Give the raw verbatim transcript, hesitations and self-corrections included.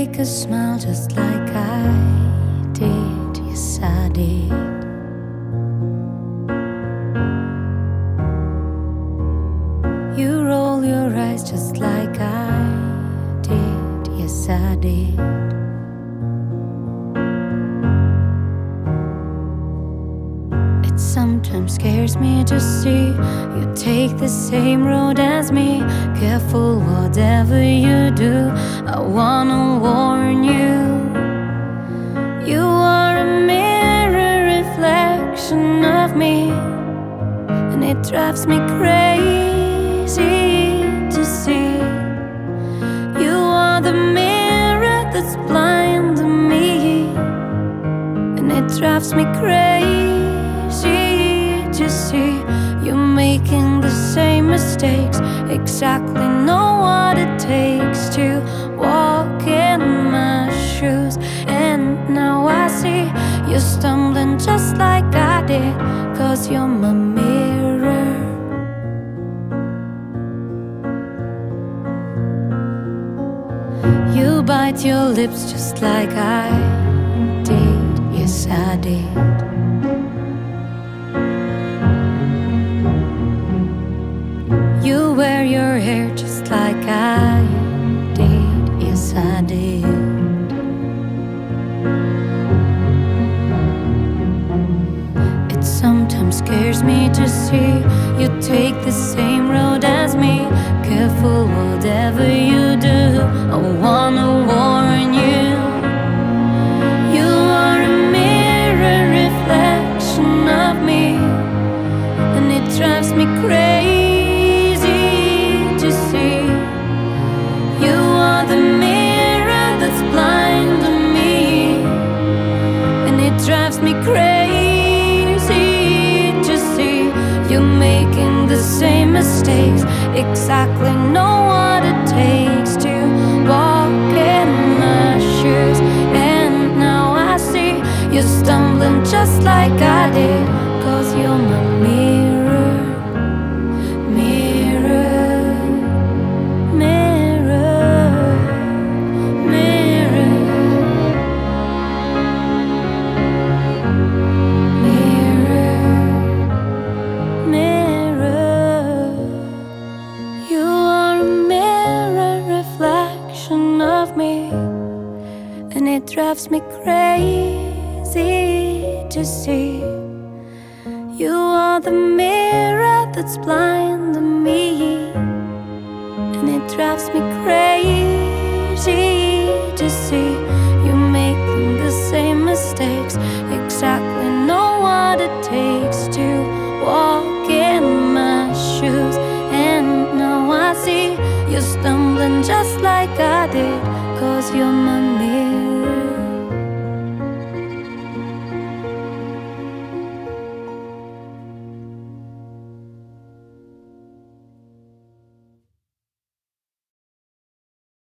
make us smile just like I did. Yes, I did. You roll your eyes just like I did. Yes, I did. It sometimes scares me to see you take the same road as me. Careful whatever you do, I wanna warn you. You are a mirror reflection of me, and it drives me crazy to see. You are the mirror that's blind to me, and it drives me crazy to see you making the same mistakes. Exactly know what it takes to walk in my shoes. And now I see you're stumbling just like I did, 'cause you're my mirror. You bite your lips just like I did. Yes, I did. You wear your hair just like I did. Yes, I did. It sometimes scares me to see you take the same road as me. Careful whatever you do, I wanna warn you. You are a mirror reflection of me, and it drives me crazy to see. You are the mirror that's blind to me, and it drives me crazy to see you making the same mistakes. Exactly know what it takes to walk in my shoes. And now I see you're stumbling just like I did, 'cause you're my mirror. Mirror, mirror, mirror, mirror, mirror. You are a mirror reflection of me, and it drives me crazy to see. You are the mirror that's blind to me, and it drives me crazy